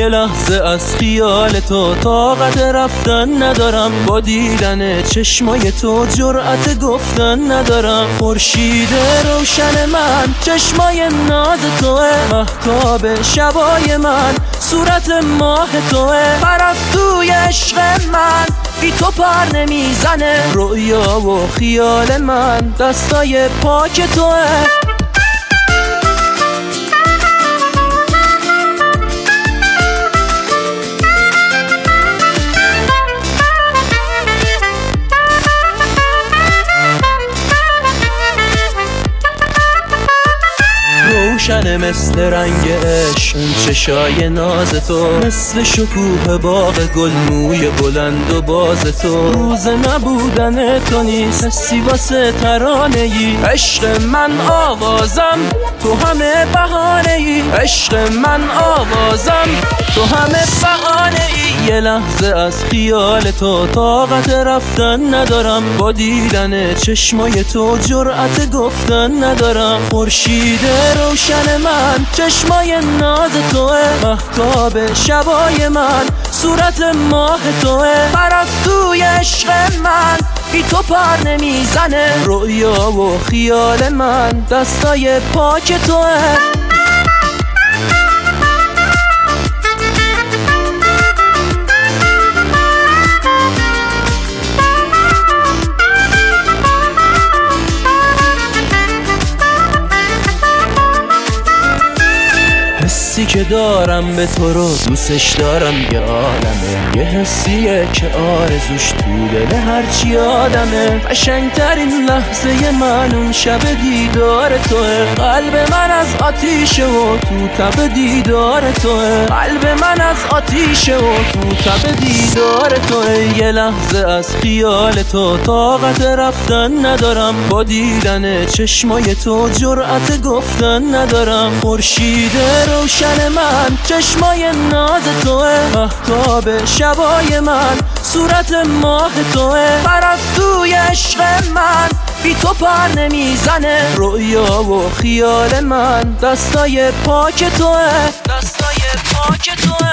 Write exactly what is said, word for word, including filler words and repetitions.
یه لحظه از خیال تو طاقت رفتن ندارم، با دیدن چشمای تو جرأت گفتن ندارم. خورشید روشن من چشمای ناز توه، مهتاب شبای من صورت ماه توه. پرستوی عشق من بی تو پر نمیزنه، رؤیا و خیال من دستای پاک توه. روشن مثل رنگ عشق اون چشای ناز تو، مثل شکوه باغ گل موی بلند و باز تو. روز نبودن تو نیست حسی واسه ترانه ای، عشق من آوازم تو همه بهانه ای، عشق من آوازم تو همه بهانه ای. یه لحظه از خیال تو طاقت رفتن ندارم، با دیدن چشمای تو جرأت گفتن ندارم. خورشید روشن من چشمای ناز توه، مهتاب شبای من صورت ماه توه. پرستوی عشق من بی تو پر نمیزنه، رؤیا و خیال من دستای پاک توه. حسی که دارم به تو رو دوستش دارم یه عالمه، یه حسیه که آرزوش تو دل هرچی آدمه. قشنگترین لحظه من اون شب دیدار توه، قلب من از آتیشه و تو تب دیدار توه، قلب من از آتیشه و تو تب دیدار توه. یه لحظه از خیال تو طاقت رفتن ندارم، با دیدن چشمای تو جرأت گفتن ندارم. خورشید روشن من چشمای ناز توه، مهتاب شبای من صورت ماه توه. پرستوی عشق من بی تو پر نمیزنه، رؤیا و خیال من دستای پاک توه، دستای پاک توه.